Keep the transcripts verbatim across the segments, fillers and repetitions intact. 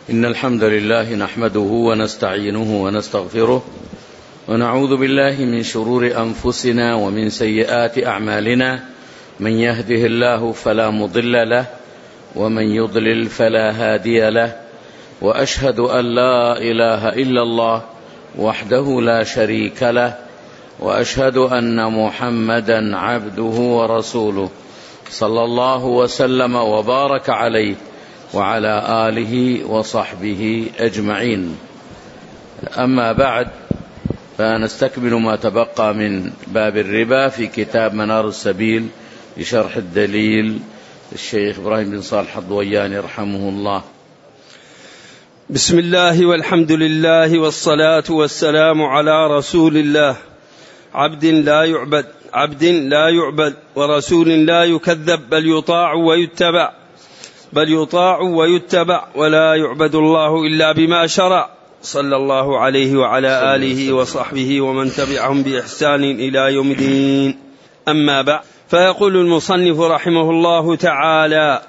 إن الحمد لله نحمده ونستعينه ونستغفره ونعوذ بالله من شرور أنفسنا ومن سيئات أعمالنا، من يهده الله فلا مضل له ومن يضلل فلا هادي له، وأشهد أن لا إله إلا الله وحده لا شريك له، وأشهد أن محمدا عبده ورسوله صلى الله وسلم وبارك عليه وعلى آله وصحبه أجمعين. أما بعد، فنستكمل ما تبقى من باب الربا في كتاب منار السبيل لشرح الدليل الشيخ إبراهيم بن صالح الضوياني رحمه الله. بسم الله والحمد لله والصلاة والسلام على رسول الله، عبد لا يعبد عبد لا يعبد ورسول لا يكذب، بل يطاع ويتبع بل يطاع ويتبع ولا يعبد الله إلا بما شرع، صلى الله عليه وعلى آله وصحبه ومن تبعهم بإحسان إلى يوم الدين. أما بعد، فيقول المصنف رحمه الله تعالى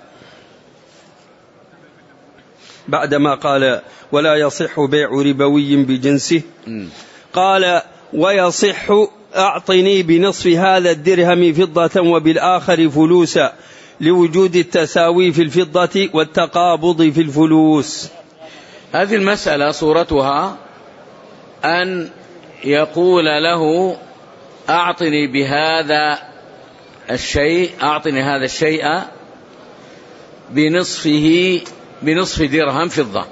بعدما قال ولا يصح بيع ربوي بجنسه، قال ويصح أعطني بنصف هذا الدرهم فضة وبالآخر فلوسا، لوجود التساوي في الفضة والتقابض في الفلوس. هذه المسألة صورتها أن يقول له أعطني بهذا الشيء أعطني هذا الشيء بنصفه بنصف درهم فضة،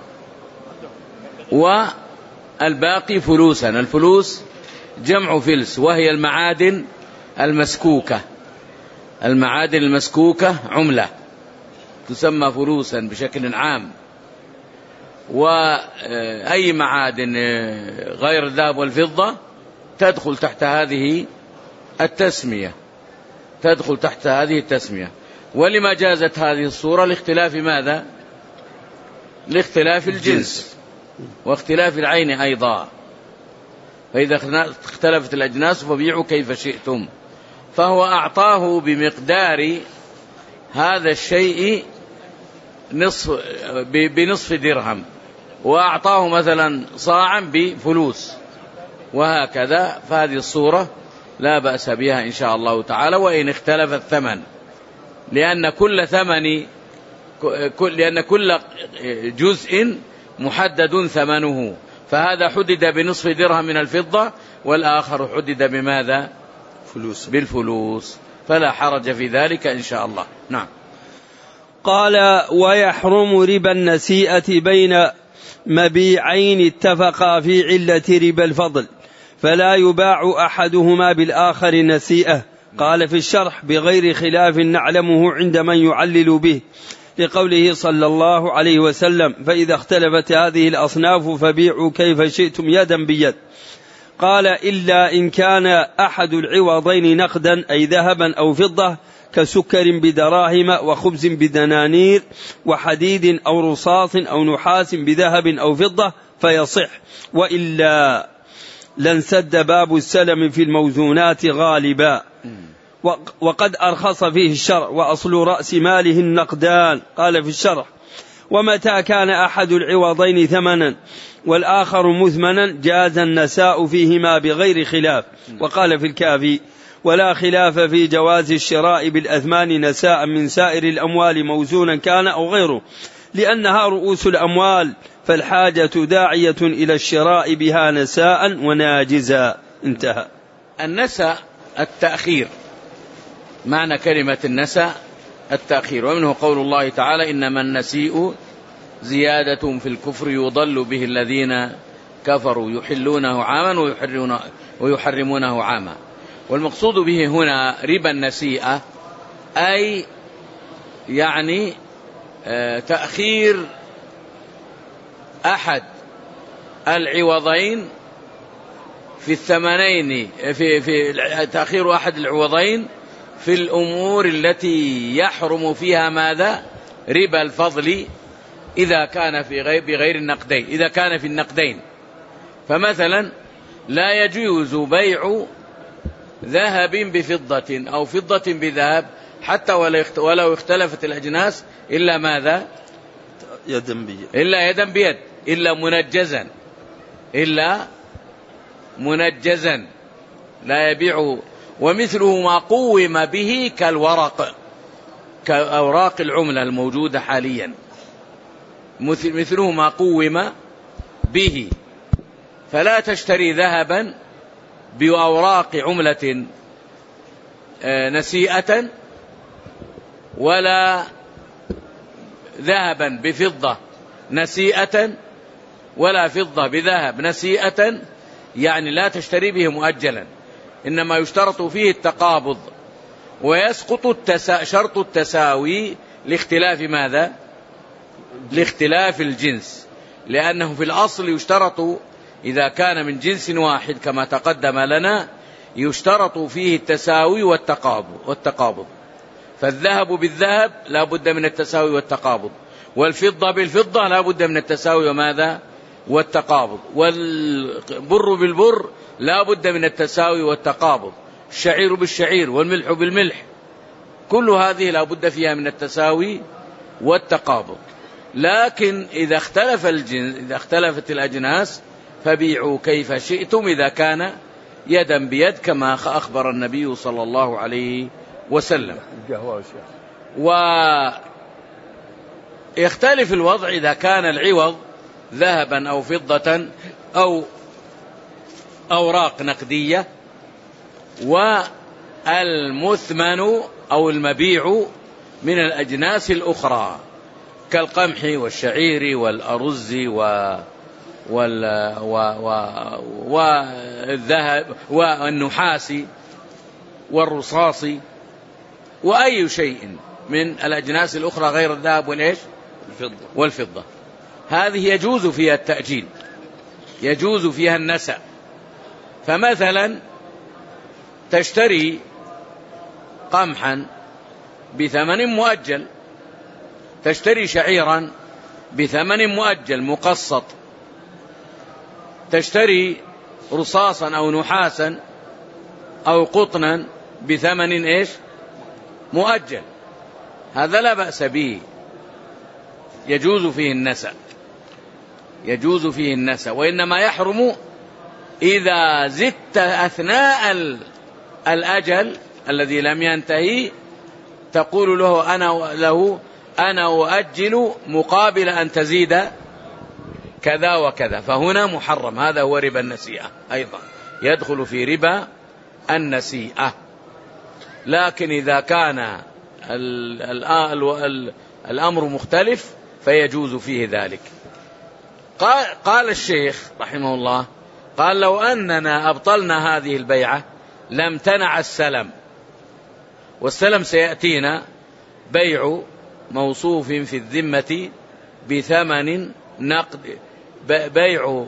والباقي فلوسا. الفلوس جمع فلس، وهي المعادن المسكوكة. المعادن المسكوكة عملة تسمى فلوسا بشكل عام، وأي معادن غير الذهب والفضة تدخل تحت هذه التسمية تدخل تحت هذه التسمية. ولما جازت هذه الصورة؟ لاختلاف ماذا؟ لاختلاف الجنس واختلاف العين أيضا، فإذا اختلفت الأجناس فبيعوا كيف شئتم. فهو أعطاه بمقدار هذا الشيء نصف بنصف درهم، وأعطاه مثلا صاعا بفلوس، وهكذا. فهذه الصورة لا بأس بها إن شاء الله تعالى، وإن اختلف الثمن، لأن كل ثمن لأن كل جزء محدد ثمنه، فهذا حدد بنصف درهم من الفضة، والآخر حدد بماذا؟ فلوس بالفلوس، فلا حرج في ذلك إن شاء الله. نعم. قال ويحرم ربا النسيئة بين مبيعين اتفقا في علة ربا الفضل، فلا يباع أحدهما بالآخر نسيئة. قال في الشرح بغير خلاف نعلمه عند من يعلل به، لقوله صلى الله عليه وسلم فإذا اختلفت هذه الأصناف فبيعوا كيف شئتم يدا بيد. قال إلا إن كان أحد العوضين نقدا، أي ذهبا أو فضة، كسكر بدراهم وخبز بدنانير وحديد أو رصاص أو نحاس بذهب أو فضة فيصح، وإلا لانسد باب السلم في الموزونات غالبا. وقد أرخص فيه الشرع، وأصل رأس ماله النقدان. قال في الشرح ومتى كان أحد العوضين ثمنا والآخر مثمنا جاز النساء فيهما بغير خلاف. وقال في الكافي ولا خلاف في جواز الشراء بالأثمان نساء من سائر الأموال موزونا كان أو غيره، لأنها رؤوس الأموال، فالحاجة داعية إلى الشراء بها نساء وناجزا. انتهى. النساء التأخير، معنى كلمة النساء التأخير، ومنه قول الله تعالى إنما النسيء زيادة في الكفر يضل به الذين كفروا يحلونه عاما ويحرمونه عاما. والمقصود به هنا ربا النسيئة، أي يعني تأخير أحد العوضين في الثمنين في في تأخير أحد العوضين في الأمور التي يحرم فيها ماذا؟ ربا الفضل، إذا كان في غير بغير النقدين إذا كان في النقدين. فمثلا لا يجوز بيع ذهب بفضة أو فضة بذهب حتى ولو اختلفت الأجناس إلا ماذا؟ يدا بيد إلا يدا بيد إلا منجزا إلا منجزا لا يبيع. ومثله ما قوم به كالورق كأوراق العملة الموجودة حاليا، مثله ما قوم به، فلا تشتري ذهبا بأوراق عملة نسيئة ولا ذهبا بفضة نسيئة ولا فضة بذهب نسيئة، يعني لا تشتري به مؤجلا، إنما يشترط فيه التقابض، ويسقط التسا... شرط التساوي لاختلاف ماذا؟ لاختلاف الجنس، لأنه في الأصل يشترط إذا كان من جنس واحد كما تقدم لنا يشترط فيه التساوي والتقابض والتقابض فالذهب بالذهب لا بد من التساوي والتقابض، والفضة بالفضة لا بد من التساوي وماذا؟ والتقابض، والبر بالبر لا بد من التساوي والتقابض، الشعير بالشعير والملح بالملح، كل هذه لا بد فيها من التساوي والتقابض. لكن إذا اختلف الجنس إذا اختلفت الأجناس فبيعوا كيف شئتم إذا كان يدا بيد كما أخبر النبي صلى الله عليه وسلم. ويختلف الوضع إذا كان العوض ذهبا أو فضة أو أوراق نقدية، والمثمن أو المبيع من الأجناس الأخرى كالقمح والشعير والأرز و والذهب والنحاس والرصاص وأي شيء من الأجناس الأخرى غير الذهب والإيش والفضة، هذه يجوز فيها التأجيل، يجوز فيها النسأ. فمثلا تشتري قمحا بثمن مؤجل، تشتري شعيرا بثمن مؤجل مقسط، تشتري رصاصا أو نحاسا أو قطنا بثمن إيش مؤجل، هذا لا بأس به، يجوز فيه النسأ، يجوز فيه النسأ. وإنما يحرم إذا زدت أثناء الأجل الذي لم ينتهي، تقول له أنا له أنا أؤجل مقابل أن تزيد كذا وكذا، فهنا محرم، هذا هو ربا النسيئة، أيضا يدخل في ربا النسيئة. لكن إذا كان الأمر مختلف فيجوز فيه ذلك. قال, قال الشيخ رحمه الله قال لو أننا أبطلنا هذه البيعة لم تنع السلم، والسلم سيأتينا بيع موصوف في الذمة بثمن نقد، بيع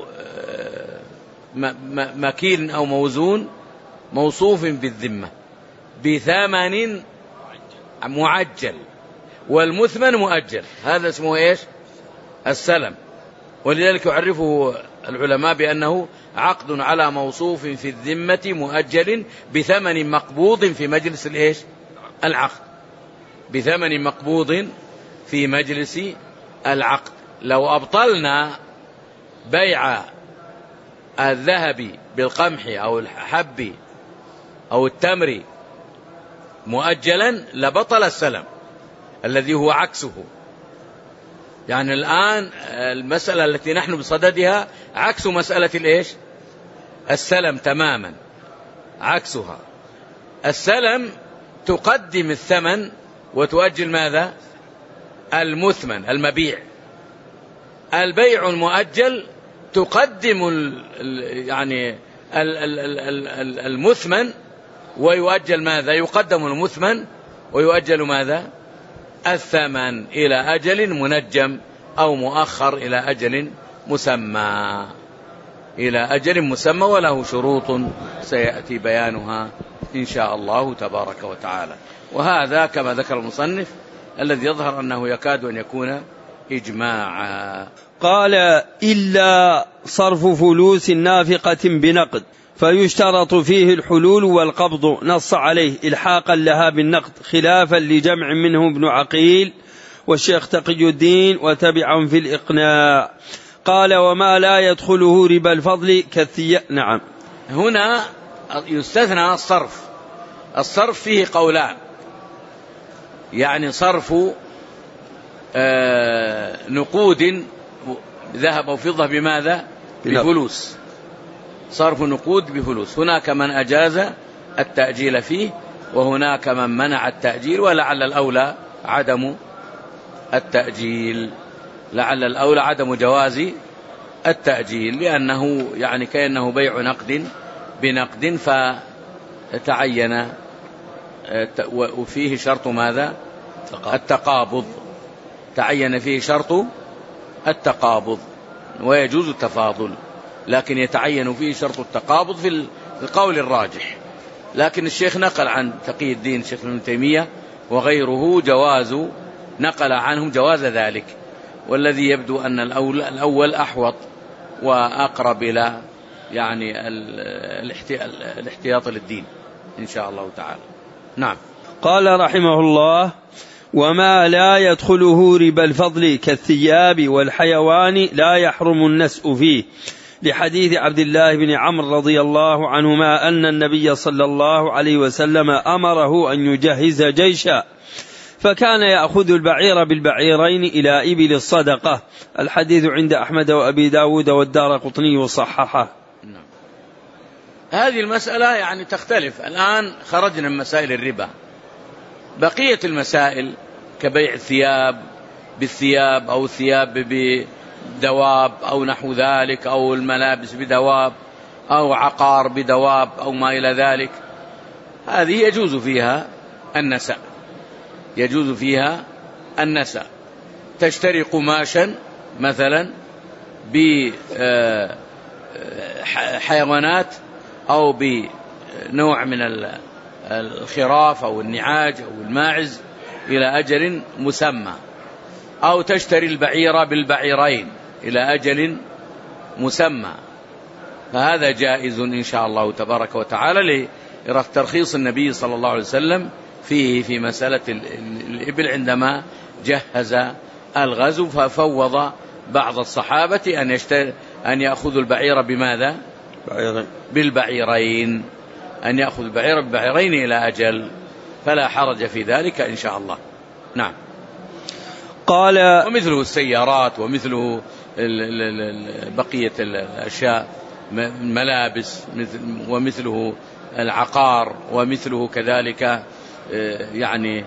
مكيل أو موزون موصوف بالذمة بثمن معجل، والمثمن مؤجل، هذا اسمه إيش السلم. ولذلك يعرفه العلماء بأنه عقد على موصوف في الذمة مؤجل بثمن مقبوض في مجلس الإيش العقد، بثمن مقبوض في مجلس العقد. لو أبطلنا بيع الذهب بالقمح أو الحب أو التمر مؤجلا لبطل السلم الذي هو عكسه. يعني الآن المسألة التي نحن بصددها عكس مسألة الإيش السلم تماما، عكسها. السلم تقدم الثمن وتؤجل ماذا المثمن المبيع. البيع المؤجل تقدم يعني المثمن ويؤجل ماذا يقدم المثمن ويؤجل ماذا الثمن إلى أجل منجم أو مؤخر إلى أجل مسمى، إلى أجل مسمى وله شروط سيأتي بيانها إن شاء الله تبارك وتعالى. وهذا كما ذكر المصنف الذي يظهر أنه يكاد أن يكون إجماعا. قال إلا صرف فلوس نافقة بنقد فيشترط فيه الحلول والقبض، نص عليه إلحاقا لها بالنقد خلافا لجمع منه ابن عقيل والشيخ تقي الدين وتبعهم في الإقناع. قال وما لا يدخله ربا الفضل كالثياب. نعم. هنا يستثنى الصرف. الصرف فيه قولان، يعني صرف آه نقود ذهب أو فضة بماذا؟ بفلوس. صرف نقود بفلوس. هناك من أجاز التأجيل فيه وهناك من منع التأجيل، ولعل الأولى عدم التأجيل، لعل الأولى عدم جواز التأجيل، لأنه يعني كأنه بيع نقد بنقد فتعين وفيه شرط ماذا؟ التقابض. تعين فيه شرط التقابض ويجوز التفاضل، لكن يتعين فيه شرط التقابض في القول الراجح. لكن الشيخ نقل عن تقي الدين الشيخ ابن تيمية وغيره جواز، نقل عنهم جواز ذلك، والذي يبدو أن الأول, الأول أحوط وأقرب إلى يعني الاحتياط للدين إن شاء الله تعالى. نعم. قال رحمه الله وما لا يدخله ربا الفضل كالثياب والحيوان لا يحرم النسء فيه، لحديث عبد الله بن عمرو رضي الله عنهما أن النبي صلى الله عليه وسلم أمره أن يجهز جيشا فكان يأخذ البعير بالبعيرين إلى إبل الصدقة. الحديث عند أحمد وأبي داود والدارقطني وصححه. هذه المسألة يعني تختلف. الآن خرجنا من مسائل الربا، بقية المسائل كبيع الثياب بالثياب أو الثياب بدواب أو نحو ذلك، أو الملابس بدواب أو عقار بدواب أو ما إلى ذلك، هذه يجوز فيها النسأ، يجوز فيها النسأ. تشتري قماشا مثلا بحيوانات أو بنوع من الخراف أو النعاج أو الماعز إلى أجل مسمى، أو تشتري البعير بالبعيرين إلى أجل مسمى، فهذا جائز إن شاء الله تبارك وتعالى لترخيص النبي صلى الله عليه وسلم فيه في مسألة الإبل عندما جهز الغزو، ففوض بعض الصحابة أن يشتري أن يأخذوا البعير بماذا؟ بعيرين. بالبعيرين، أن يأخذ البعير بالبعيرين إلى أجل، فلا حرج في ذلك إن شاء الله. نعم. قال ومثله السيارات ومثله بقية الأشياء، ملابس، ومثله العقار، ومثله كذلك يعني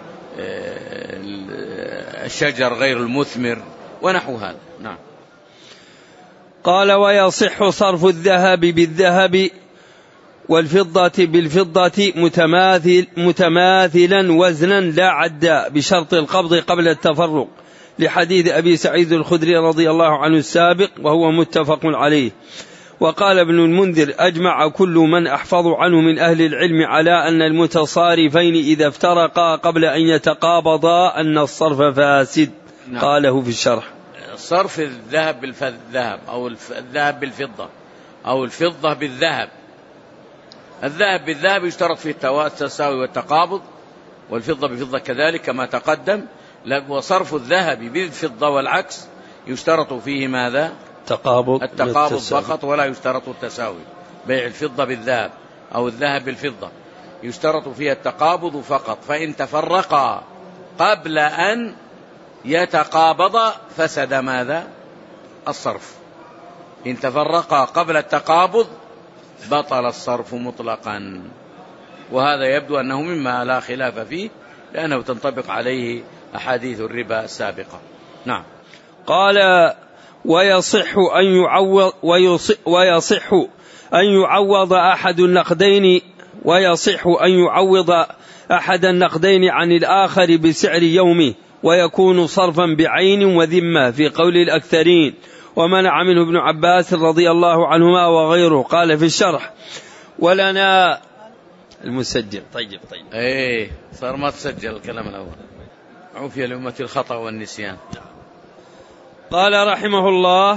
الشجر غير المثمر ونحو هذا. نعم. قال ويصح صرف الذهب بالذهب والفضة بالفضة متماثل متماثلا وزنا لا عدا بشرط القبض قبل التفرق، لحديث أبي سعيد الخدري رضي الله عنه السابق وهو متفق عليه. وقال ابن المنذر أجمع كل من أحفظ عنه من أهل العلم على أن المتصارفين إذا افترقا قبل أن يتقابضا أن الصرف فاسد. نعم. قاله في الشرح صرف الذهب بالذهب أو الذهب بالفضة أو الفضة بالذهب. الذهب بالذهب يشترط فيه التساوي والتقابض، والفضة بفضة كذلك كما تقدم. وصرف الذهب بالفضة والعكس يشترط فيه ماذا؟ تقابض التقابض فقط، ولا يشترط التساوي. بيع الفضة بالذهب أو الذهب بالفضة يشترط فيها التقابض فقط، فإن تفرقا قبل أن يتقابض فسد ماذا؟ الصرف. إن تفرقا قبل التقابض بطل الصرف مطلقا، وهذا يبدو أنه مما لا خلاف فيه، لأنه تنطبق عليه أحاديث الربا السابقة. نعم. قال ويصح أن يعوض ويصح, ويصح أن يعوض أحد النقدين ويصح أن يعوض أحد النقدين عن الآخر بسعر يومه، ويكون صرفا بعين وذمة في قول الأكثرين، ومنع منه ابن عباس رضي الله عنهما وغيره. قال في الشرح ولنا المسجل. طيب طيب ايه صار ما تسجل الكلام الأول. عوفي لأمة الخطأ والنسيان. قال رحمه الله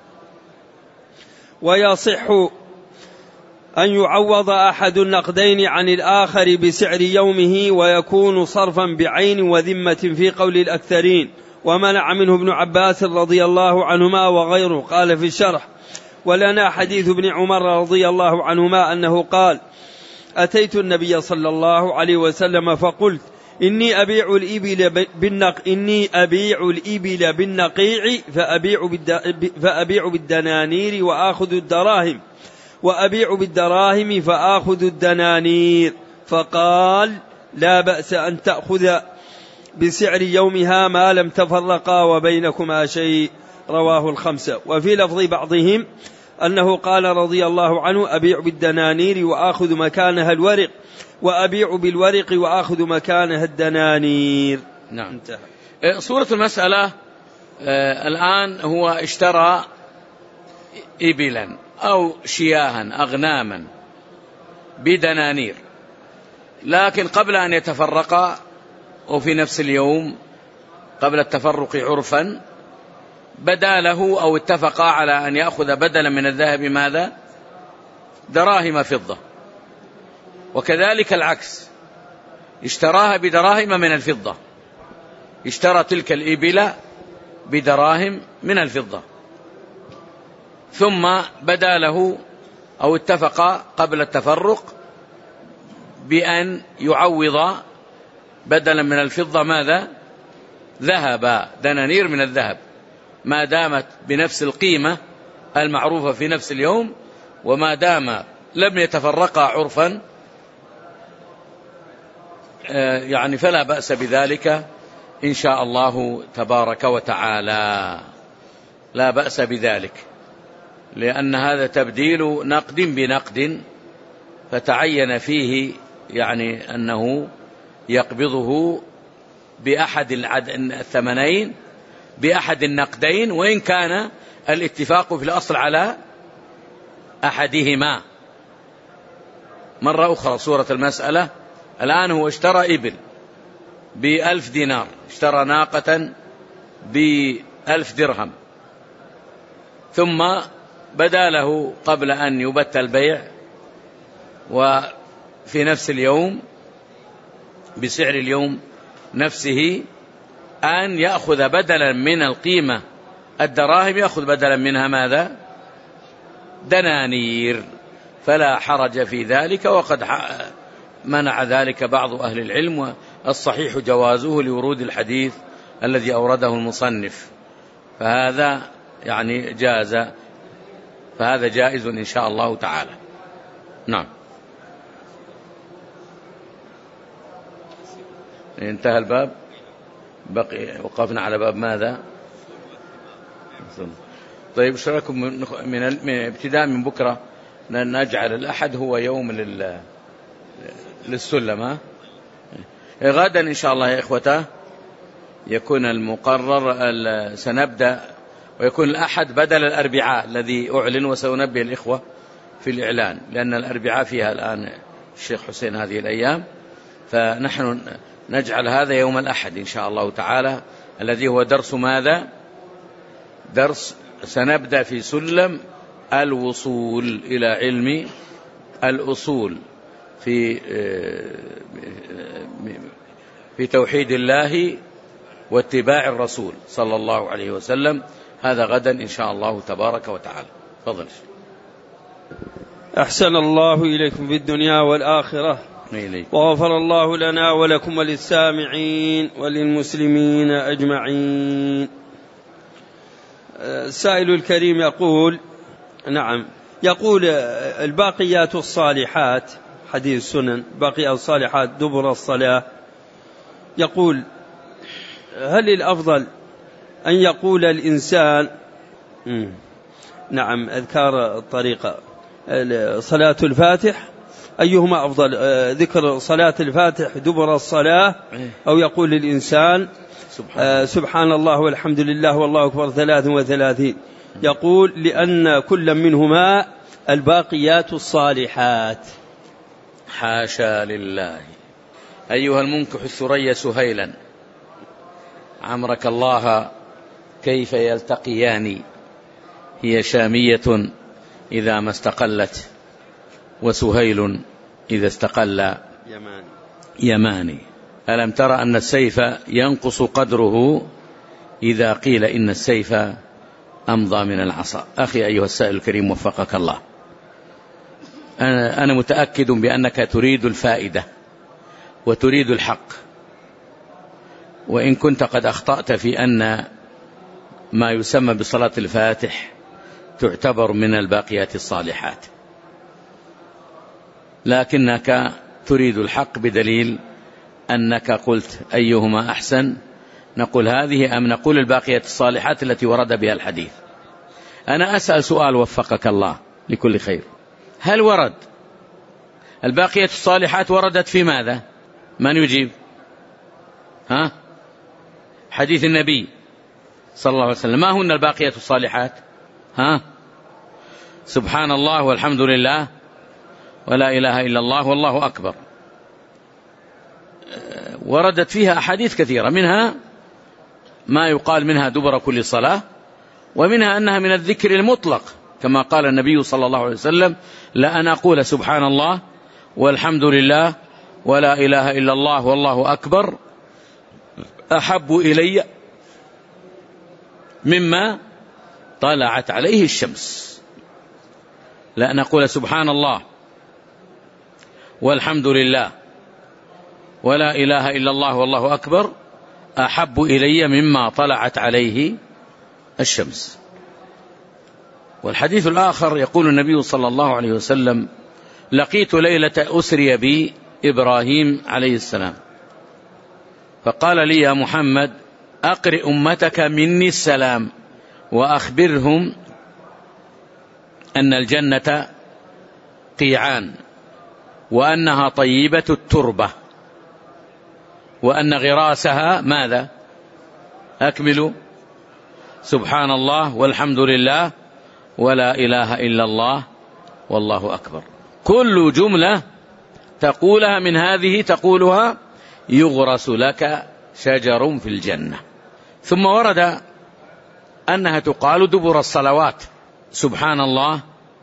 ويصح أن يعوض أحد النقدين عن الآخر بسعر يومه، ويكون صرفا بعين وذمة في قول الأكثرين، ومنع منه ابن عباس رضي الله عنهما وغيره. قال في الشرح: ولنا حديث ابن عمر رضي الله عنهما أنه قال: أتيت النبي صلى الله عليه وسلم فقلت: إني أبيع الإبل بالنق إني أبيع الإبل بالنقيع فأبيع فأبيع بالدنانير وآخذ الدراهم وأبيع بالدراهم فآخذ الدنانير. فقال: لا بأس أن تأخذ بسعر يومها ما لم تفرقا وبينكما شيء. رواه الخمسة. وفي لفظ بعضهم أنه قال رضي الله عنه: أبيع بالدنانير وآخذ مكانها الورق وأبيع بالورق وآخذ مكانها الدنانير. نعم. انتهى. صورة المسألة آه الآن هو اشترى إبلا أو شياها أغناما بدنانير، لكن قبل أن يتفرقا وفي نفس اليوم قبل التفرق عرفا بدا له أو اتفقا على أن يأخذ بدلا من الذهب ماذا؟ دراهم فضة. وكذلك العكس، اشتراها بدراهم من الفضة، اشترى تلك الإبل بدراهم من الفضة، ثم بدا له أو اتفق قبل التفرق بأن يعوض بدلا من الفضة ماذا؟ ذهب، دنانير من الذهب، ما دامت بنفس القيمة المعروفة في نفس اليوم، وما دام لم يتفرقا عرفا يعني فلا بأس بذلك إن شاء الله تبارك وتعالى، لا بأس بذلك، لأن هذا تبديل نقد بنقد، فتعين فيه يعني أنه يقبضه بأحد الثمنين بأحد النقدين، وإن كان الاتفاق في الأصل على أحدهما. مرة أخرى صورة المسألة الآن: هو اشترى إبل بألف دينار، اشترى ناقة بألف درهم، ثم بدا له قبل أن يبت البيع وفي نفس اليوم بسعر اليوم نفسه أن يأخذ بدلا من القيمة الدراهم، يأخذ بدلا منها ماذا؟ دنانير، فلا حرج في ذلك. وقد منع ذلك بعض أهل العلم، والصحيح جوازه لورود الحديث الذي أورده المصنف، فهذا يعني جاز، فهذا جائز إن شاء الله تعالى. نعم. انتهى الباب، بقي وقفنا على باب ماذا؟ طيب، ايش رايكم من ابتداء من بكرة نجعل الأحد هو يوم لل للسلم؟ ها؟ غدا إن شاء الله يا إخوته يكون المقرر سنبدأ، ويكون الأحد بدل الأربعاء الذي أعلن، وسننبه الإخوة في الإعلان، لأن الأربعاء فيها الآن الشيخ حسين هذه الأيام، فنحن نجعل هذا يوم الأحد إن شاء الله تعالى، الذي هو درس ماذا؟ درس سنبدأ في سلم الوصول إلى علم الأصول في في توحيد الله واتباع الرسول صلى الله عليه وسلم. هذا غدا إن شاء الله تبارك وتعالى. تفضل. أحسن الله إليكم في الدنيا والآخرة، وغفر الله لنا ولكم وللسامعين وللمسلمين أجمعين. السائل الكريم يقول: نعم، يقول الباقيات الصالحات، حديث سنن باقيات الصالحات دبر الصلاة، يقول: هل الأفضل أن يقول الإنسان نعم أذكار الطريقة صلاة الفاتح، أيهما أفضل، ذكر صلاة الفاتح دبر الصلاة، أو يقول الإنسان سبحان, سبحان الله والحمد لله والله أكبر ثلاث وثلاثين؟ يقول: لأن كل منهما الباقيات الصالحات. حاشا لله. أيها المنكح الثريا سهيلا، عمرك الله كيف يلتقيان، هي شامية إذا ما استقلت، وسهيل إذا استقل يماني. يماني. ألم تر أن السيف ينقص قدره إذا قيل إن السيف أمضى من العصا. أخي أيها السائل الكريم وفقك الله، أنا متأكد بأنك تريد الفائدة وتريد الحق، وإن كنت قد أخطأت في أن ما يسمى بصلاة الفاتح تعتبر من الباقيات الصالحات، لكنك تريد الحق بدليل أنك قلت أيهما أحسن، نقول هذه أم نقول الباقيات الصالحات التي ورد بها الحديث. أنا أسأل سؤال وفقك الله لكل خير، هل ورد الباقيات الصالحات وردت في ماذا؟ من يجيب؟ ها؟ حديث النبي صلى الله عليه وسلم. ما هن الباقيات الصالحات؟ ها؟ سبحان الله والحمد لله ولا إله إلا الله والله أكبر. وردت فيها أحاديث كثيرة، منها ما يقال منها دبر كل صلاة، ومنها أنها من الذكر المطلق كما قال النبي صلى الله عليه وسلم: لأن أقول سبحان الله والحمد لله ولا إله إلا الله والله أكبر أحب إلي مما طلعت عليه الشمس. لأن أقول سبحان الله والحمد لله ولا إله إلا الله والله أكبر أحب إلي مما طلعت عليه الشمس. والحديث الآخر يقول النبي صلى الله عليه وسلم: لقيت ليلة أسري بي إبراهيم عليه السلام فقال لي: يا محمد أقرئ أمتك مني السلام وأخبرهم أن الجنة قيعان وأنها طيبة التربة وأن غراسها ماذا؟ أكملوا: سبحان الله والحمد لله ولا إله إلا الله والله أكبر. كل جملة تقولها من هذه تقولها يغرس لك شجر في الجنة. ثم ورد أنها تقال دبر الصلوات: سبحان الله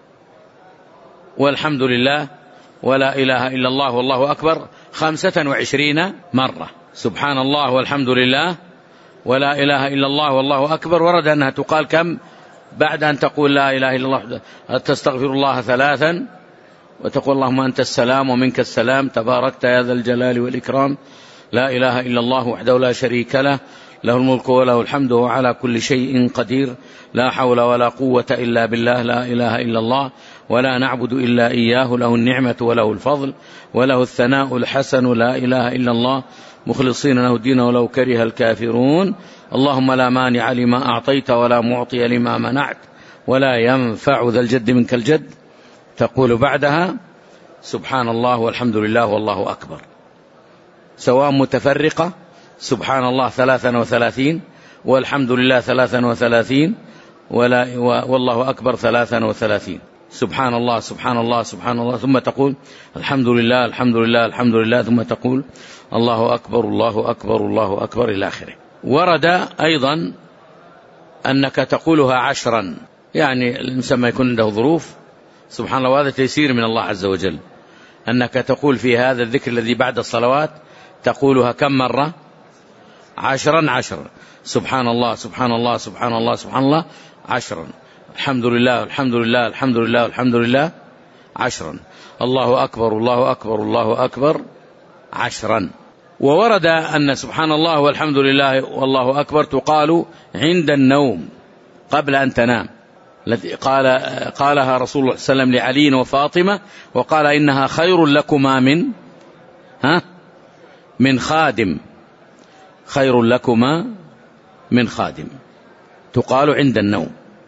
والحمد لله ولا إله إلا الله والله أكبر خمسة وعشرين مرة. سبحان الله والحمد لله ولا إله إلا الله والله أكبر ورد أنها تقال كم بعد أن تقول لا إله إلا الله؟ تستغفر الله ثلاثا وتقول اللهم أنت السلام ومنك السلام تباركت يا ذا الجلال والإكرام، لا إله إلا الله وحده لا شريك له، له الملك وله الحمد وهو على كل شيء قدير، لا حول ولا قوة إلا بالله، لا إله إلا الله ولا نعبد إلا إياه، له النعمة وله الفضل وله الثناء الحسن، لا إله إلا الله مخلصين له الدين ولو كره الكافرون، اللهم لا مانع لما أعطيت ولا معطي لما منعت ولا ينفع ذا الجد منك الجد. تقول بعدها سبحان الله والحمد لله والله أكبر، سواء متفرقة: سبحان الله ثلاثا وثلاثين والحمد لله ثلاثا وثلاثين ولا والله أكبر ثلاثا وثلاثين. سبحان الله سبحان الله سبحان الله، ثم تقول الحمد لله الحمد لله الحمد لله، ثم تقول الله أكبر الله أكبر الله أكبر إلى آخره. ورد أيضا أنك تقولها عشرا، يعني الإنسان ما يكون عنده ظروف، سبحان الله، وهذا تيسير من الله عز وجل، أنك تقول في هذا الذكر الذي بعد الصلوات تقولها كم مرة؟ عشرا عشرا. سبحان الله سبحان الله سبحان الله سبحان الله عشرا، الحمد لله الحمد لله الحمد لله الحمد لله عشرا، الله أكبر الله أكبر الله أكبر عشرا. وورد أن سبحان الله والحمد لله والله أكبر تقال عند النوم قبل أن تنام، التي قال قالها رسول الله صلى الله عليه وسلم لعلي وفاطمة، وقال إنها خير لكما من ها من خادم، خير لكما من خادم، تقال عند النوم.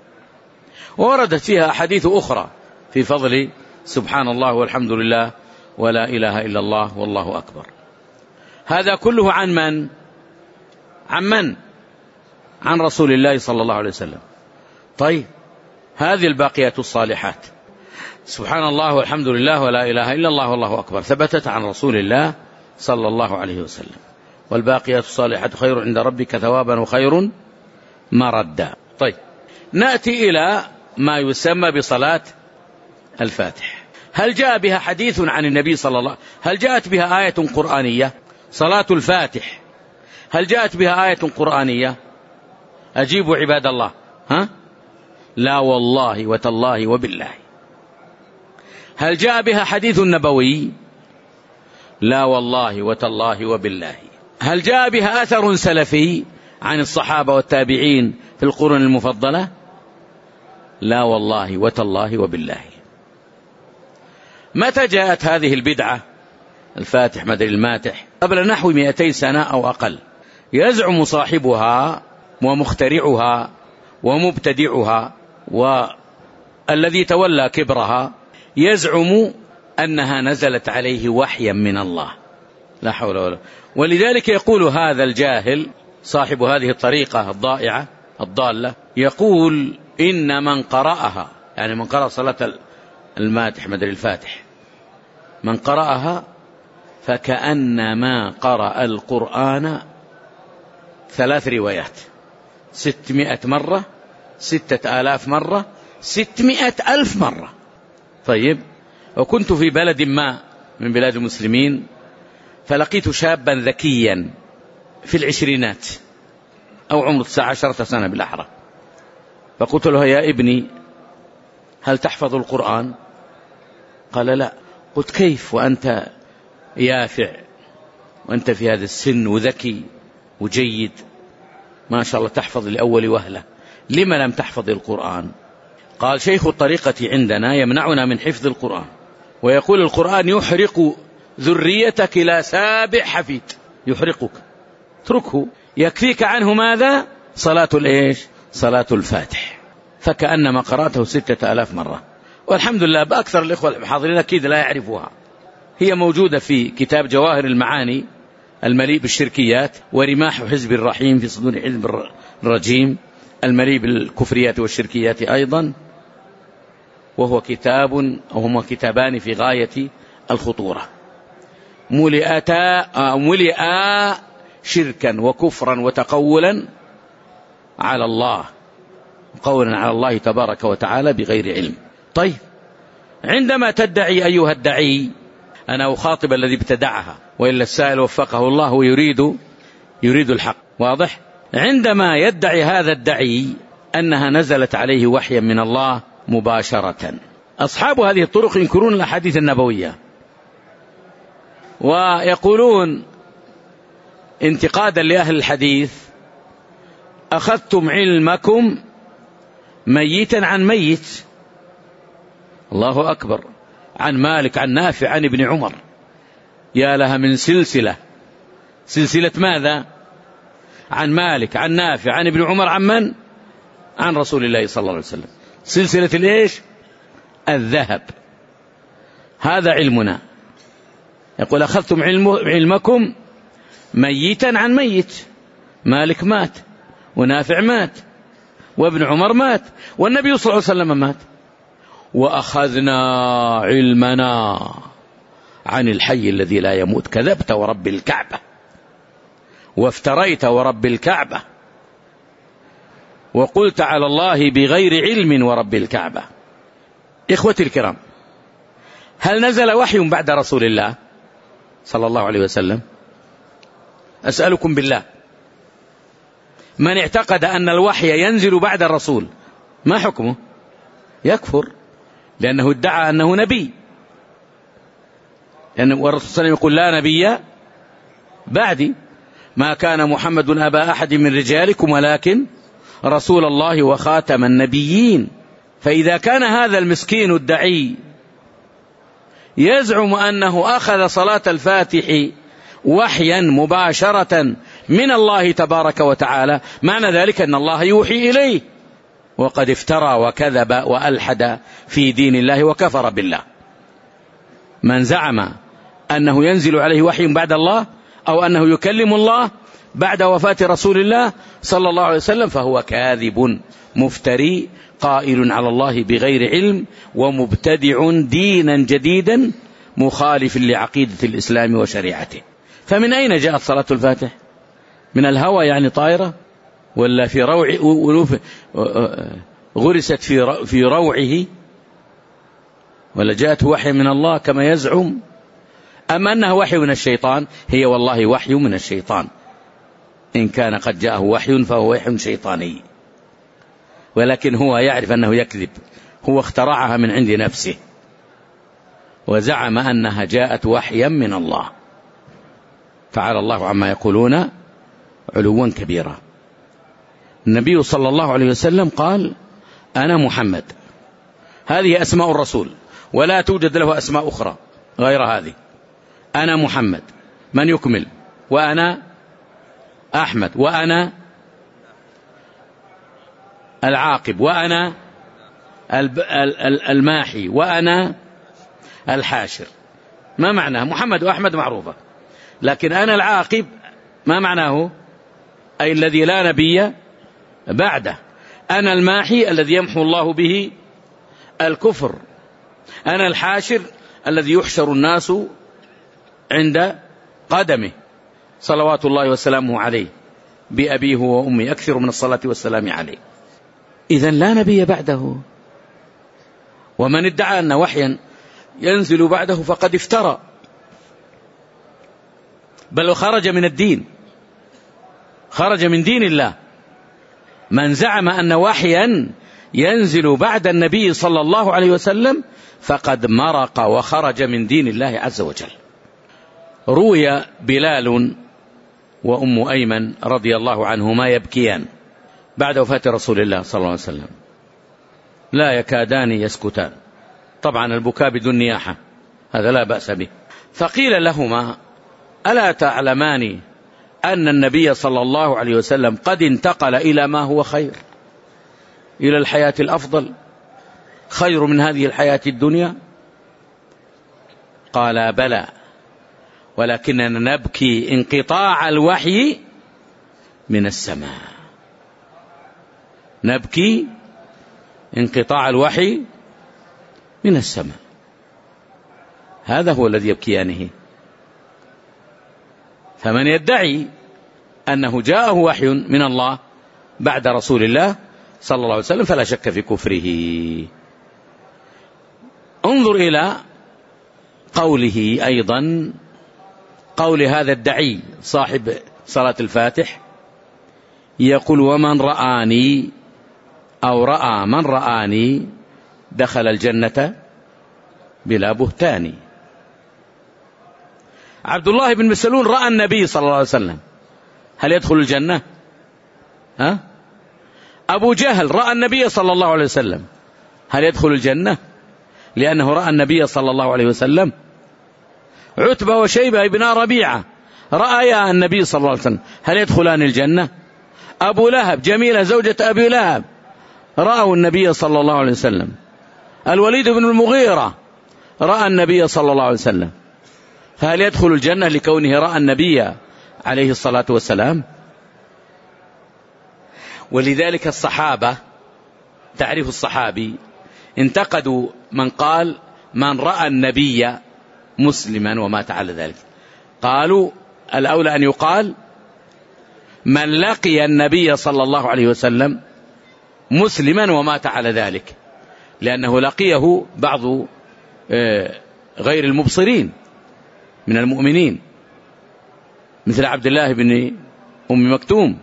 ووردت فيها أحاديث أخرى في فضل سبحان الله والحمد لله ولا إله إلا الله والله أكبر. هذا كله عن من؟ عن من؟ عن رسول الله صلى الله عليه وسلم. طيب هذه الباقيات الصالحات سبحان الله والحمد لله ولا إله إلا الله والله أكبر ثبتت عن رسول الله صلى الله عليه وسلم، والباقيات الصالحات خير عند ربك ثوابا وخير مردا. طيب نأتي إلى ما يسمى بصلاة الفاتح. هل جاء بها حديث عن النبي صلى الله عليه وسلم؟ هل جاءت بها آية قرآنية؟ صلاة الفاتح هل جاءت بها آية قرآنية؟ أجيبوا عباد الله. ها؟ لا والله وتالله وبالله. هل جاء بها حديث نبوي؟ لا والله وتالله وبالله. هل جاء بها أثر سلفي عن الصحابة والتابعين في القرون المفضلة؟ لا والله وتالله وبالله. متى جاءت هذه البدعة الفاتح مدري الماتح؟ قبل نحو مئتي سنة أو أقل. يزعم صاحبها ومخترعها ومبتدعها والذي تولى كبرها يزعم أنها نزلت عليه وحيا من الله. لا حول ولا. ولذلك يقول هذا الجاهل صاحب هذه الطريقة الضائعة الضالة، يقول إن من قرأها، يعني من قرأ صلاة الماتح مدري الفاتح، من قرأها فكأنما قرأ القرآن ثلاث روايات، ستمائة مرة، ستة آلاف مرة، ستمائة ألف مرة. طيب، وكنت في بلد ما من بلاد المسلمين فلقيت شابا ذكيا في العشرينات أو عمره تسعة عشرة سنة بالأحرى، فقلت له يا ابني هل تحفظ القرآن؟ قال لا. قلت كيف وأنت يافع وأنت في هذا السن وذكي وجيد ما شاء الله تحفظ لأول وهلة، لما لم تحفظ القرآن؟ قال شيخ الطريقة عندنا يمنعنا من حفظ القرآن ويقول القرآن يحرق ذريتك إلى سابع حفيد، يحرقك، اتركه، يكفيك عنه ماذا؟ صلاة الإيش؟ صلاة الفاتح. فكأنما قرأته ستة آلاف مرة، والحمد لله بأكثر الإخوة الحاضرين أكيد لا يعرفوها. هي موجودة في كتاب جواهر المعاني المليء بالشركيات ورماح حزب الرحيم في صدور حزب الرجيم المليء بالكفريات والشركيات أيضا، وهو كتاب أو هما كتابان في غاية الخطورة، ملئتا ملئا شركا وكفرا وتقولا على الله، قولا على الله تبارك وتعالى بغير علم. طيب، عندما تدعي أيها الدعي، أنا أخاطب الذي ابتدعها وإلا السائل وفقه الله ويريد يريد الحق، واضح؟ عندما يدعي هذا الدعي أنها نزلت عليه وحيا من الله مباشرة، أصحاب هذه الطرق ينكرون الأحاديث النبوية ويقولون انتقادا لأهل الحديث أخذتم علمكم ميتا عن ميت. الله أكبر. عن مالك عن نافع عن ابن عمر. يا لها من سلسلة، سلسلة ماذا؟ عن مالك عن نافع عن ابن عمر عن من؟ عن رسول الله صلى الله عليه وسلم. سلسلة الإيش؟ الذهب. هذا علمنا. يقول أخذتم علم علمكم ميتا عن ميت. مالك مات ونافع مات وابن عمر مات والنبي صلى الله عليه وسلم مات. وأخذنا علمنا عن الحي الذي لا يموت. كذبت ورب الكعبة وافتريت ورب الكعبة وقلت على الله بغير علم ورب الكعبة. إخوتي الكرام، هل نزل وحي بعد رسول الله صلى الله عليه وسلم؟ أسألكم بالله، من اعتقد أن الوحي ينزل بعد الرسول ما حكمه؟ يكفر، لأنه ادعى أنه نبي، لأن الرسول صلى الله عليه وسلم يقول لا نبي بعدي، ما كان محمد أبا أحد من رجالكم ولكن رسول الله وخاتم النبيين. فإذا كان هذا المسكين الدعي يزعم أنه أخذ صلاة الفاتح وحيا مباشرة من الله تبارك وتعالى، معنى ذلك أن الله يوحي إليه، وقد افترى وكذب وألحد في دين الله وكفر بالله. من زعم أنه ينزل عليه وحي بعد الله أو أنه يكلم الله بعد وفاة رسول الله صلى الله عليه وسلم فهو كاذب مفتري قائل على الله بغير علم ومبتدع دينا جديدا مخالف لعقيدة الإسلام وشريعته. فمن أين جاءت صلاة الفاتح؟ من الهوى يعني طائرة؟ ولا في روع غرست في في روعه؟ ولا جاءته وحي من الله كما يزعم؟ أم أنها وحي من الشيطان؟ هي والله وحي من الشيطان. إن كان قد جاءه وحي فهو وحي شيطاني، ولكن هو يعرف أنه يكذب، هو اخترعها من عند نفسه وزعم أنها جاءت وحيا من الله، تعالى الله عما يقولون علوا كبيرا. النبي صلى الله عليه وسلم قال أنا محمد، هذه أسماء الرسول ولا توجد له أسماء أخرى غير هذه، أنا محمد. من يكمل؟ وأنا أحمد، وأنا العاقب، وأنا الماحي، وأنا الحاشر. ما معناه؟ محمد وأحمد معروفة، لكن أنا العاقب ما معناه؟ أي الذي لا نبي بعده. أنا الماحي الذي يمحو الله به الكفر. أنا الحاشر الذي يحشر الناس عند قدمه صلوات الله وسلامه عليه بأبيه وأمي، أكثر من الصلاة والسلام عليه. إذن لا نبي بعده، ومن ادعى أن وحيا ينزل بعده فقد افترى، بل خرج من الدين، خرج من دين الله. من زعم أن وحيا ينزل بعد النبي صلى الله عليه وسلم فقد مرق وخرج من دين الله عز وجل. روي بلال وأم أيمن رضي الله عنهما يبكيان بعد وفاة رسول الله صلى الله عليه وسلم، لا يكادان يسكتان، طبعا البكاء بدون نياحة هذا لا بأس به. فقيل لهما ألا تعلمان أن النبي صلى الله عليه وسلم قد انتقل إلى ما هو خير، إلى الحياة الأفضل، خير من هذه الحياة الدنيا؟ قال بلى، ولكننا نبكي انقطاع الوحي من السماء، نبكي انقطاع الوحي من السماء، هذا هو الذي يبكيانه. فمن يدعي أنه جاءه وحي من الله بعد رسول الله صلى الله عليه وسلم فلا شك في كفره. انظر إلى قوله أيضا، قول هذا الدعي صاحب صلاة الفاتح، يقول ومن رآني أو رأى من رآني دخل الجنة بلا بهتان. عبد الله بن مسعود رأى النبي صلى الله عليه وسلم، هل يدخل الجنة؟ ها؟ أبو جهل رأى النبي صلى الله عليه وسلم، هل يدخل الجنة لأنه رأى النبي صلى الله عليه وسلم؟ عتبة وشيبة ابن ربيعة رأيا النبي صلى الله عليه وسلم، هل يدخلان الجنة؟ أبو لهب جميلة زوجة أبي لهب رأوا النبي صلى الله عليه وسلم. الوليد بن المغيرة رأى النبي صلى الله عليه وسلم، فهل يدخل الجنة لكونه رأى النبي عليه الصلاة والسلام؟ ولذلك الصحابة، تعرف الصحابي، انتقدوا من قال من رأى النبي مسلما ومات على ذلك، قالوا الأولى أن يقال من لقي النبي صلى الله عليه وسلم مسلما ومات على ذلك، لأنه لقيه بعض غير المبصرين من المؤمنين مثل عبد الله بن أم مكتوم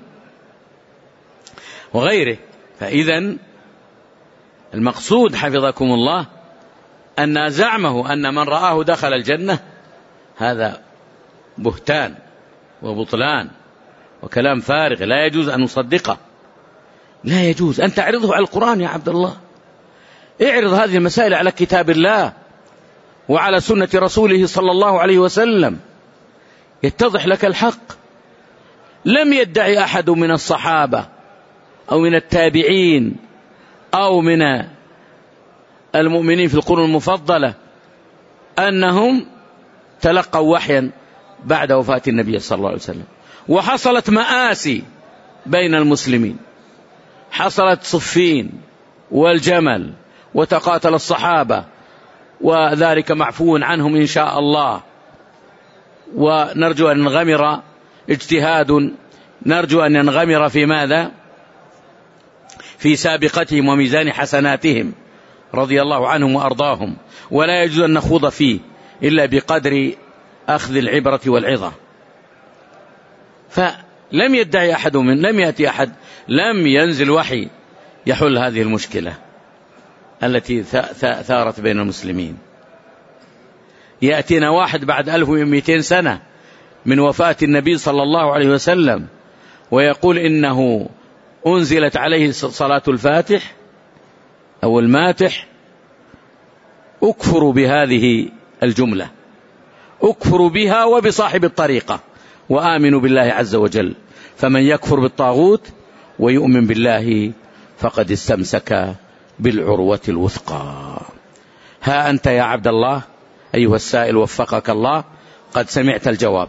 وغيره. فإذا المقصود حفظكم الله أن زعمه أن من رآه دخل الجنة هذا بهتان وبطلان وكلام فارغ لا يجوز أن نصدقه، لا يجوز أن تعرضه على القرآن. يا عبد الله اعرض هذه المسائل على كتاب الله وعلى سنة رسوله صلى الله عليه وسلم يتضح لك الحق. لم يدعي أحد من الصحابة أو من التابعين أو من المؤمنين في القرون المفضلة أنهم تلقوا وحيا بعد وفاة النبي صلى الله عليه وسلم. وحصلت مآسي بين المسلمين، حصلت صفين والجمل وتقاتل الصحابة، وذلك معفو عنهم إن شاء الله، ونرجو أن ينغمر اجتهاد، نرجو أن ينغمر في ماذا؟ في سابقتهم وميزان حسناتهم رضي الله عنهم وأرضاهم، ولا يجوز أن نخوض فيه إلا بقدر أخذ العبرة والعظة. لم يدعي أحد من لم يأتي أحد، لم ينزل وحي يحل هذه المشكلة التي ثارت بين المسلمين. يأتينا واحد بعد ألف ومئتين سنة من وفاة النبي صلى الله عليه وسلم ويقول إنه أنزلت عليه صلاة الفاتح أو الماتح. أكفروا بهذه الجملة، أكفروا بها وبصاحب الطريقة، وآمنوا بالله عز وجل. فمن يكفر بالطاغوت ويؤمن بالله فقد استمسك بالعروة الوثقى. ها أنت يا عبد الله أيها السائل وفقك الله، قد سمعت الجواب،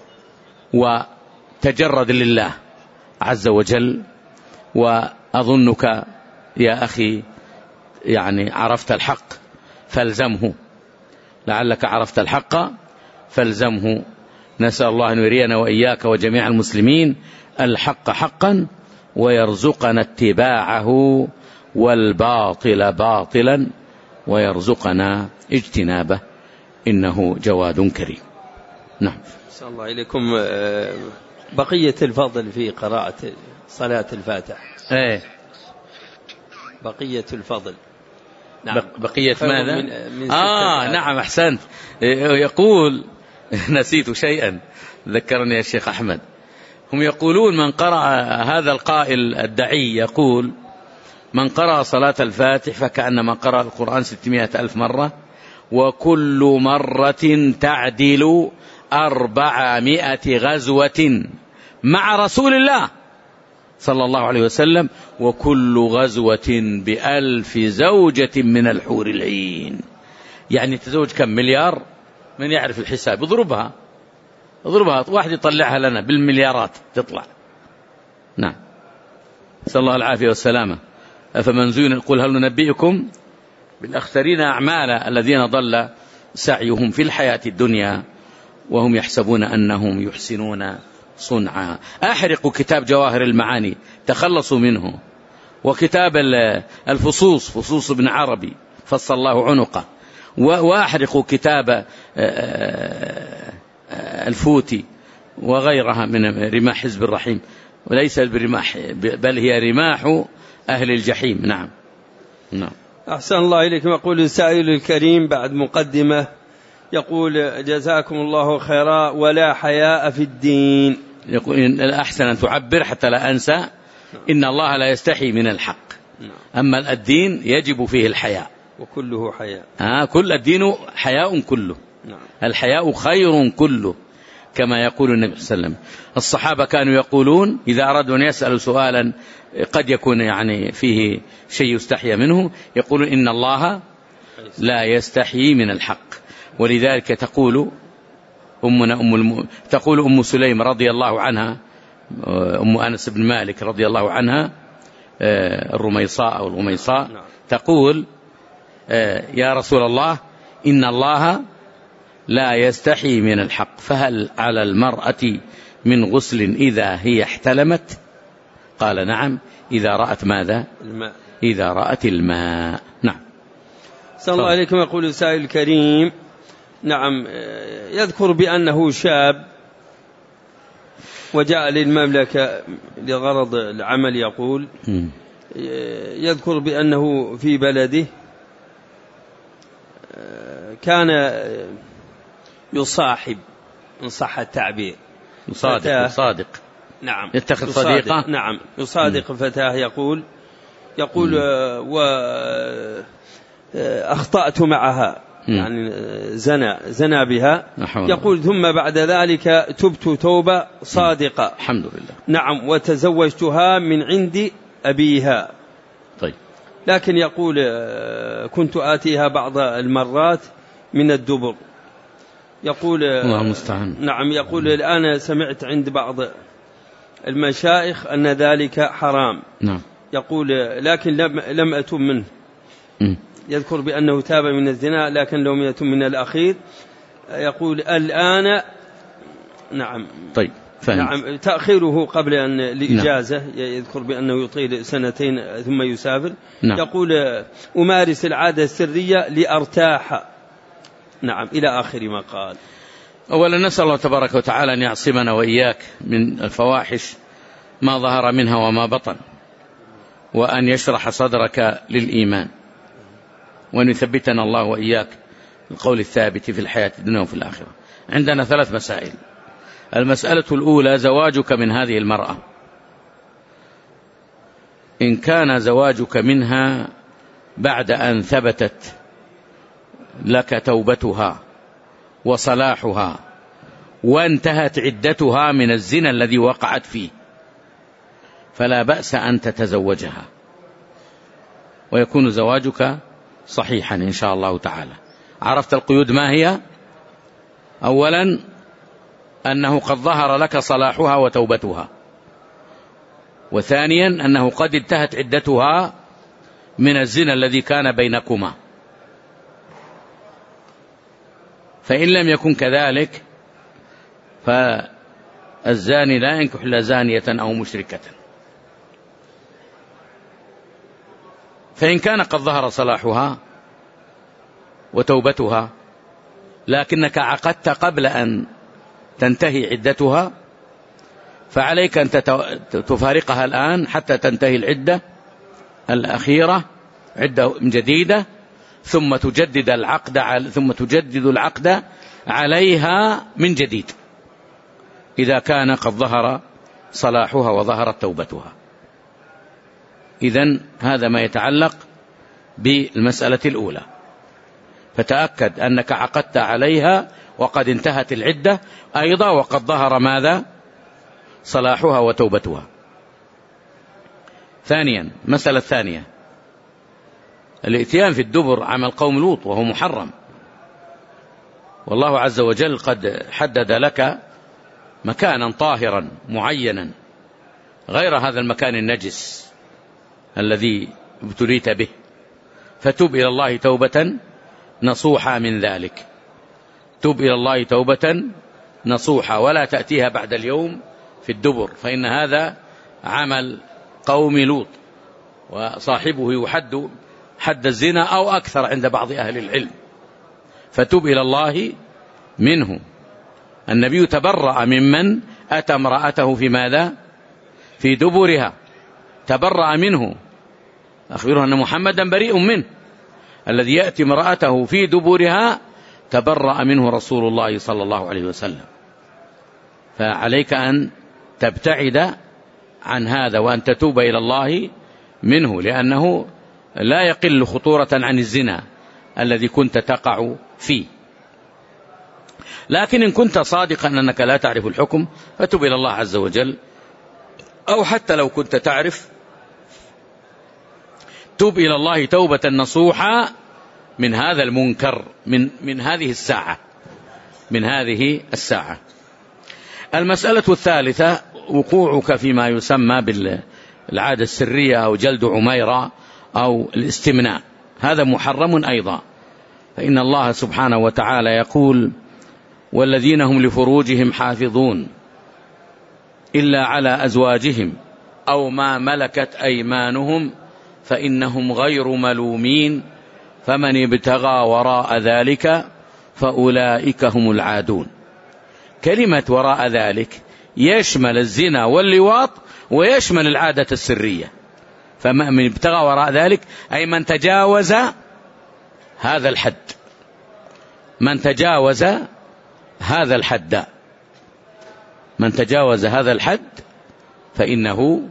وتجرد لله عز وجل. وأظنك يا أخي يعني عرفت الحق فالزمه، لعلك عرفت الحق فالزمه. نسأل الله أن يرينا وإياك وجميع المسلمين الحق حقا ويرزقنا اتباعه، والباطل باطلا ويرزقنا اجتنابه، إنه جواد كريم. نعم. صلى الله إليكم. بقية الفضل في قراءة صلاة الفاتح. ايه بقية الفضل. نعم. بقية ماذا؟ من من آه نعم أحسنت. يقول نسيت شيئا ذكرني يا شيخ أحمد. هم يقولون من قرأ، هذا القائل الدعي يقول من قرأ صلاة الفاتح فكأنما قرأ القرآن ستمائة ألف مرة، وكل مرة تعدل أربعمائة غزوة مع رسول الله صلى الله عليه وسلم، وكل غزوة بألف زوجة من الحور العين. يعني تزوج كم مليار؟ من يعرف الحساب؟ اضربها اضربها واحد يطلعها لنا بالمليارات تطلع. نعم. نسأل الله العافية والسلامة. أفمن زين قل هل ننبئكم بالأخسرين أعمالا الذين ضل سعيهم في الحياة الدنيا وهم يحسبون أنهم يحسنون صنعا. أحرقوا كتاب جواهر المعاني تخلصوا منه، وكتاب الفصوص فصوص ابن عربي فصل الله عنقه، وأحرقوا كتاب الفوتي وغيرها من رماح حزب الرحيم، وليس برماح بل هي رماح أهل الجحيم. نعم. نعم. أحسن الله إليكم. يقول السائل الكريم بعد مقدمة، يقول جزاكم الله خيرا ولا حياء في الدين. يقول الأحسن أن تعبر حتى لا أنسى، إن الله لا يستحي من الحق، أما الدين يجب فيه الحياء، وكله حياء. آه كل الدين حياء كله. الحياء خير كله كما يقول النبي صلى الله عليه وسلم. الصحابة كانوا يقولون إذا أرادوا أن يسألوا سؤالا قد يكون يعني فيه شيء يستحي منه، يقولون إن الله لا يستحي من الحق. ولذلك تقول أمنا أم الم... تقول أم سليم رضي الله عنها، أم أنس بن مالك رضي الله عنها، الرميصاء أو الغميصاء، تقول يا رسول الله إن الله لا يستحي من الحق، فهل على المرأة من غسل إذا هي احتلمت؟ قال نعم إذا رأت ماذا؟ الماء. إذا رأت الماء. نعم. صلى الله عليكم. يقول السائل الكريم، نعم، يذكر بأنه شاب وجاء للمملكة لغرض العمل، يقول يذكر بأنه في بلده كان يصاحب إن صح التعبير صادق صادق نعم يتخذ صديقة. نعم يصادق فتاة. يقول يقول وأخطأت معها، يعني زنا زنا بها. يقول ثم بعد ذلك تبت توبة صادقة الحمد لله. نعم وتزوجتها من عند أبيها. طيب. لكن يقول كنت آتيها بعض المرات من الدبر. يقول الله المستعان. نعم. يقول الآن سمعت عند بعض المشايخ أن ذلك حرام. نعم. يقول لكن لم لم أتم منه. م. يذكر بأنه تاب من الزنا لكن لم يتم من الأخير. يقول الآن نعم. طيب. فهمت. نعم تأخيره قبل أن الإجازة. نعم. يذكر بأنه يطيل سنتين ثم يسافر. نعم. يقول أمارس العادة السرية لأرتاح. نعم إلى آخر ما قال. أولا نسأل الله تبارك وتعالى أن يعصمنا وإياك من الفواحش ما ظهر منها وما بطن، وأن يشرح صدرك للإيمان، وأن يثبتنا الله وإياك القول الثابت في الحياة الدنيا وفي الآخرة. عندنا ثلاث مسائل. المسألة الأولى زواجك من هذه المرأة، إن كان زواجك منها بعد أن ثبتت لك توبتها وصلاحها وانتهت عدتها من الزنا الذي وقعت فيه، فلا بأس أن تتزوجها ويكون زواجك صحيحا إن شاء الله تعالى. عرفت القيود ما هي؟ أولا أنه قد ظهر لك صلاحها وتوبتها، وثانيا أنه قد انتهت عدتها من الزنا الذي كان بينكما، فإن لم يكن كذلك فالزاني لا ينكح إلا زانية أو مشركة. فإن كان قد ظهر صلاحها وتوبتها لكنك عقدت قبل أن تنتهي عدتها، فعليك أن تفارقها الآن حتى تنتهي العدة الأخيرة، عدة جديدة، ثم تجدد العقد ثم تجدد العقد عليها من جديد إذا كان قد ظهر صلاحها وظهرت توبتها. إذن هذا ما يتعلق بالمسألة الأولى. فتأكد أنك عقدت عليها وقد انتهت العدة أيضا وقد ظهر ماذا؟ صلاحها وتوبتها. ثانيا، مسألة ثانية، الاتيان في الدبر عمل قوم لوط وهو محرم، والله عز وجل قد حدد لك مكانا طاهرا معينا غير هذا المكان النجس الذي ابتليت به، فتب إلى الله توبة نصوحا من ذلك. تب إلى الله توبة نصوحا ولا تأتيها بعد اليوم في الدبر، فإن هذا عمل قوم لوط وصاحبه يحد حد الزنا أو أكثر عند بعض أهل العلم. فتب إلى الله منه. النبي تبرأ ممن أتى امرأته في ماذا؟ في دبرها، تبرأ منه. أخبره أن محمدا بريء منه. الذي يأتي امرأته في دبرها تبرأ منه رسول الله صلى الله عليه وسلم. فعليك أن تبتعد عن هذا وأن تتوب إلى الله منه، لأنه لا يقل خطورة عن الزنا الذي كنت تقع فيه. لكن إن كنت صادقا أنك لا تعرف الحكم فتب إلى الله عز وجل، أو حتى لو كنت تعرف تب إلى الله توبة نصوحا من هذا المنكر من, من هذه الساعة من هذه الساعة. المسألة الثالثة، وقوعك فيما يسمى بالعادة السرية أو جلد عميرة أو الاستمناء، هذا محرم أيضا. فإن الله سبحانه وتعالى يقول: والذين هم لفروجهم حافظون إلا على أزواجهم أو ما ملكت أيمانهم فإنهم غير ملومين فمن ابتغى وراء ذلك فأولئك هم العادون. كلمة وراء ذلك يشمل الزنا واللواط ويشمل العادة السرية. فمن ابتغى وراء ذلك أي من تجاوز هذا الحد، من تجاوز هذا الحد من تجاوز هذا الحد فإنه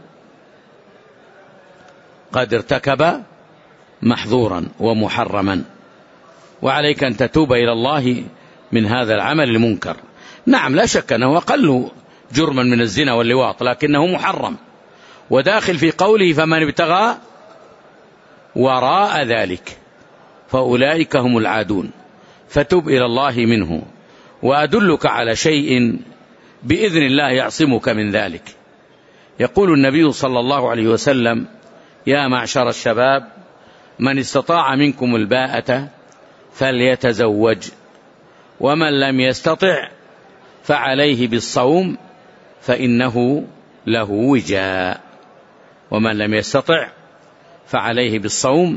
قد ارتكب محظورا ومحرما، وعليك أن تتوب إلى الله من هذا العمل المنكر. نعم، لا شك أنه أقل جرما من الزنا واللواط، لكنه محرم وداخل في قوله فمن ابتغى وراء ذلك فأولئك هم العادون. فتب إلى الله منه. وأدلك على شيء بإذن الله يعصمك من ذلك. يقول النبي صلى الله عليه وسلم: يا معشر الشباب من استطاع منكم الباءة فليتزوج، ومن لم يستطع فعليه بالصوم فإنه له وجاء. ومن لم يستطع فعليه بالصوم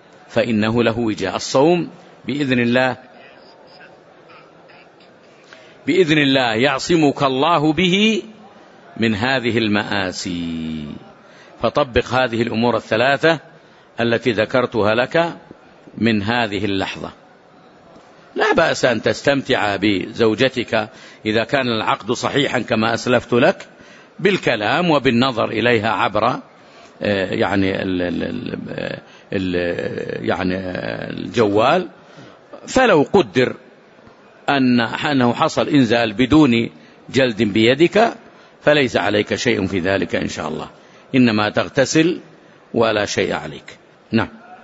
فإنه له وجاء. الصوم بإذن الله بإذن الله يعصمك الله به من هذه المآسي. فطبق هذه الأمور الثلاثة التي ذكرتها لك من هذه اللحظة. لا بأس أن تستمتع بزوجتك إذا كان العقد صحيحا كما أسلفت لك بالكلام وبالنظر إليها عبر يعني ال ال ال يعني الجوال. فلو قدر أن أنه حصل إنزال بدون جلد بيدك فليس عليك شيء في ذلك إن شاء الله، إنما تغتسل ولا شيء عليك. نعم.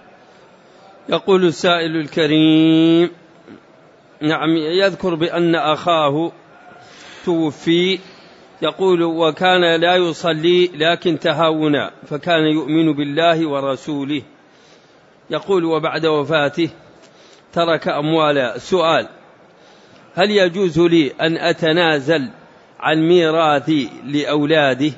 يقول السائل الكريم: نعم، يذكر بأن أخاه توفي، يقول: وكان لا يصلي لكن تهاونا، فكان يؤمن بالله ورسوله. يقول: وبعد وفاته ترك أموالا. سؤال: هل يجوز لي أن أتنازل عن ميراثي لأولاده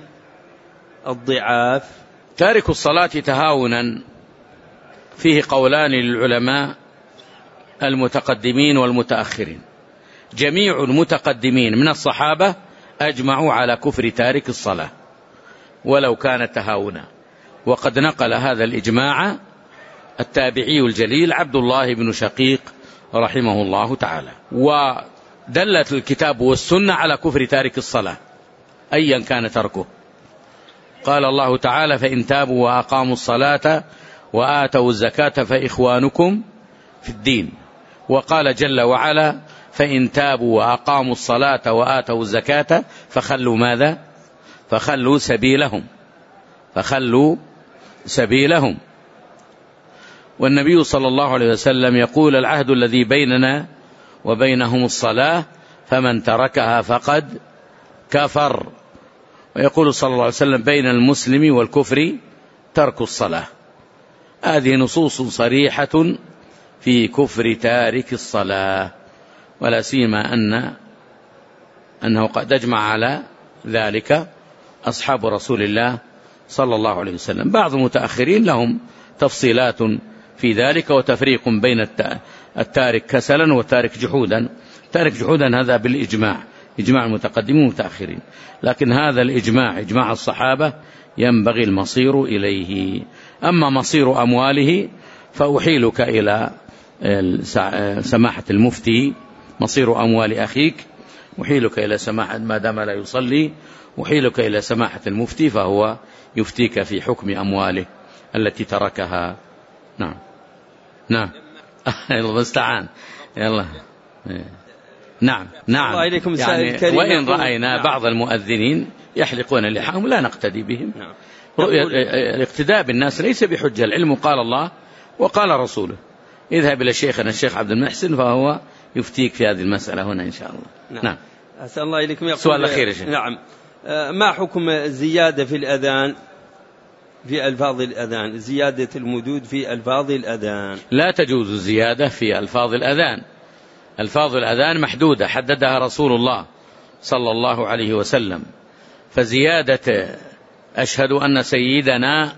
الضعاف؟ تارك الصلاة تهاونا فيه قولان للعلماء المتقدمين والمتأخرين. جميع المتقدمين من الصحابة أجمعوا على كفر تارك الصلاة ولو كان تهاونا، وقد نقل هذا الإجماع التابعي الجليل عبد الله بن شقيق رحمه الله تعالى. ودلت الكتاب والسنة على كفر تارك الصلاة أيا كان تركه. قال الله تعالى: فإن تابوا وأقاموا الصلاة وآتوا الزكاة فإخوانكم في الدين. وقال جل وعلا: فإن تابوا وأقاموا الصلاة وآتوا الزكاة فخلوا ماذا؟ فخلوا سبيلهم فخلوا سبيلهم. والنبي صلى الله عليه وسلم يقول: العهد الذي بيننا وبينهم الصلاة فمن تركها فقد كفر. ويقول صلى الله عليه وسلم: بين المسلم والكفر ترك الصلاة. هذه نصوص صريحة في كفر تارك الصلاة، ولا سيما أن أنه قد أجمع على ذلك أصحاب رسول الله صلى الله عليه وسلم. بعض المتأخرين لهم تفصيلات في ذلك وتفريق بين التارك كسلا والتارك جحودا. تارك جحودا هذا بالإجماع، إجماع المتقدمين والمتأخرين، لكن هذا الإجماع إجماع الصحابة ينبغي المصير إليه. أما مصير أمواله فأحيلك إلى سماحة المفتي. مصير أموال أخيك أحيلك إلى سماحة، ما دام لا يصلي أحيلك إلى سماحة المفتي فهو يفتيك في حكم أمواله التي تركها. نعم نعم يلا المستعان. يلا نعم نعم يعني وإن رأينا بعض المؤذنين يحلقون اللحاهم لا نقتدي بهم. الاقتداء بالناس ليس بحجة. العلم قال الله وقال رسوله. اذهب إلى شيخنا الشيخ عبد المحسن فهو يفتيك في هذه المسألة هنا إن شاء الله. نعم, نعم. أسأل الله إليكم. سؤال الأخير. نعم. ما حكم الزيادة في الأذان في ألفاظ الأذان، زيادة المدود في ألفاظ الأذان؟ لا تجوز الزيادة في ألفاظ الأذان. ألفاظ الأذان محدودة حددها رسول الله صلى الله عليه وسلم. فزيادة أشهد أن سيدنا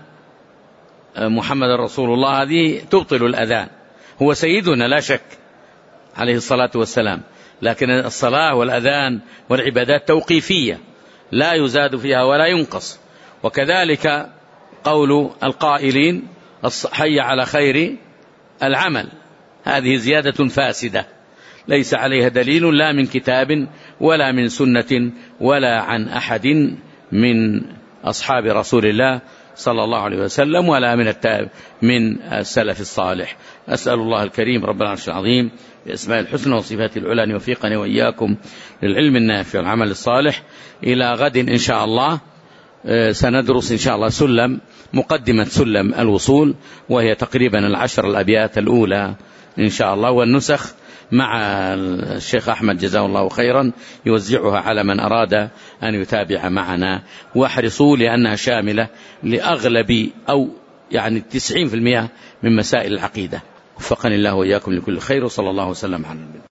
محمد رسول الله هذه تبطل الأذان. هو سيدنا لا شك عليه الصلاة والسلام، لكن الصلاة والأذان والعبادات توقيفية لا يزاد فيها ولا ينقص. وكذلك قول القائلين: حي على خير العمل، هذه زيادة فاسدة ليس عليها دليل لا من كتاب ولا من سنة ولا عن أحد من أصحاب رسول الله صلى الله عليه وسلم ولا من التاب من السلف الصالح. أسأل الله الكريم رب العرش العظيم بأسماء الحسنى وصفاته العلى أن يوفقني وإياكم للعلم النافع والعمل الصالح. إلى غد إن شاء الله سندرس إن شاء الله سلم مقدمة سلم الوصول، وهي تقريبا العشر الأبيات الأولى إن شاء الله، والنسخ مع الشيخ أحمد جزاه الله خيرا يوزعها على من أراد أن يتابع معنا. واحرصوا لأنها شاملة لأغلب أو يعني تسعين في المئة من مسائل العقيدة. وفقني الله وإياكم لكل خير، وصلى الله وسلم على النبي.